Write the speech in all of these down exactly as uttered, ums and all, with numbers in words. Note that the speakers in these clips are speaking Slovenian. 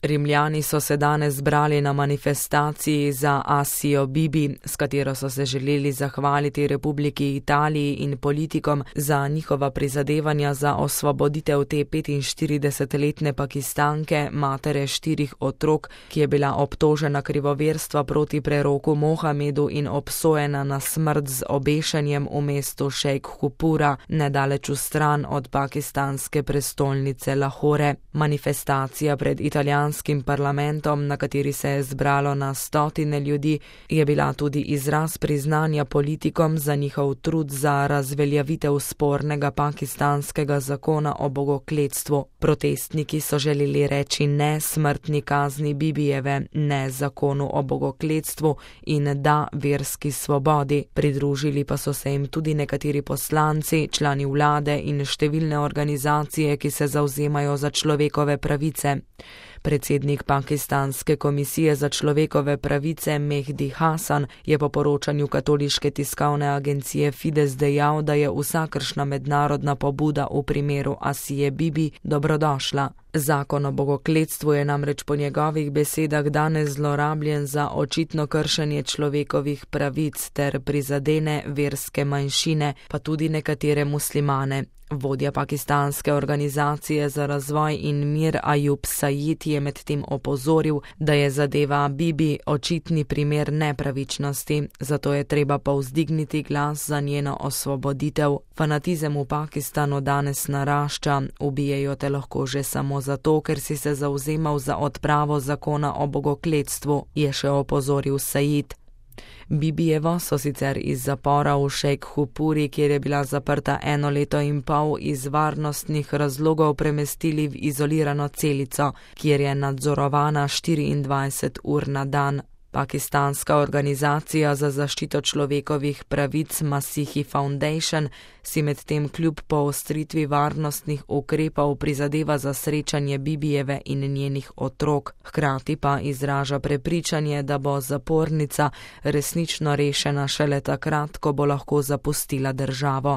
Rimljani so se danes zbrali na manifestaciji za Asijo Bibi, s katero so se želeli zahvaliti Republiki Italiji in politikom za njihova prizadevanja za osvoboditev te petinštiridesetletne Pakistanke, matere štirih otrok, ki je bila obtožena krivoverstva proti preroku Mohamedu in obsojena na smrt z obešenjem v mestu Šejkhupura, nedaleč stran od pakistanske prestolnice Lahore. Manifestacija pred italijanskim parlamentom, na kateri se je zbralo na stotine ljudi, je bila tudi izraz priznanja politikom za njihov trud za razveljavitev spornega pakistanskega zakona o bogokletstvu. Protestniki so želeli reči ne smrtni kazni Bibijeve, ne zakonu o bogokletstvu in da verski svobodi. Pridružili pa so se jim tudi nekateri poslanci, člani vlade in številne organizacije, ki se zavzemajo za človekove pravice. Predsednik Pakistanske komisije za človekove pravice Mehdi Hasan je po poročanju katoliške tiskovne agencije Fides dejal, da je vsakršna mednarodna pobuda v primeru Asije Bibi dobrodošla. Zakon o bogokletstvu je namreč po njegovih besedah danes zlorabljen za očitno kršenje človekovih pravic ter prizadene verske manjšine, pa tudi nekatere muslimane. Vodja pakistanske organizacije za razvoj in mir Ayub Said je medtem opozoril, da je zadeva Bibi očitni primer nepravičnosti, zato je treba povzdigniti glas za njeno osvoboditev. Fanatizem v Pakistanu danes narašča, ubijejo te lahko že samo zato, ker si se zavzemal za odpravo zakona o bogokletstvu, je še opozoril Said. Bibijevo so sicer iz zapora v Šejkhupuri, kjer je bila zaprta eno leto in pol, iz varnostnih razlogov premestili v izolirano celico, kjer je nadzorovana štiriindvajset ur na dan. Pakistanska organizacija za zaščito človekovih pravic Masihi Foundation si medtem kljub poostritvi varnostnih ukrepov prizadeva za srečanje Bibijeve in njenih otrok, hkrati pa izraža prepričanje, da bo zapornica resnično rešena šele takrat, ko bo lahko zapustila državo.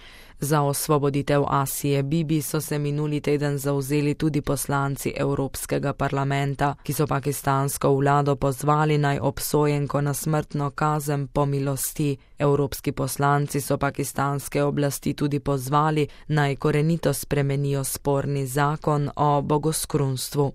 Za osvoboditev Asije Bibi so se minuli teden zavzeli tudi poslanci Evropskega parlamenta, ki so pakistansko vlado pozvali naj obsojenko na smrtno kazen pomilosti. Evropski poslanci so pakistanske oblasti tudi pozvali naj korenito spremenijo sporni zakon o bogoskrunstvu.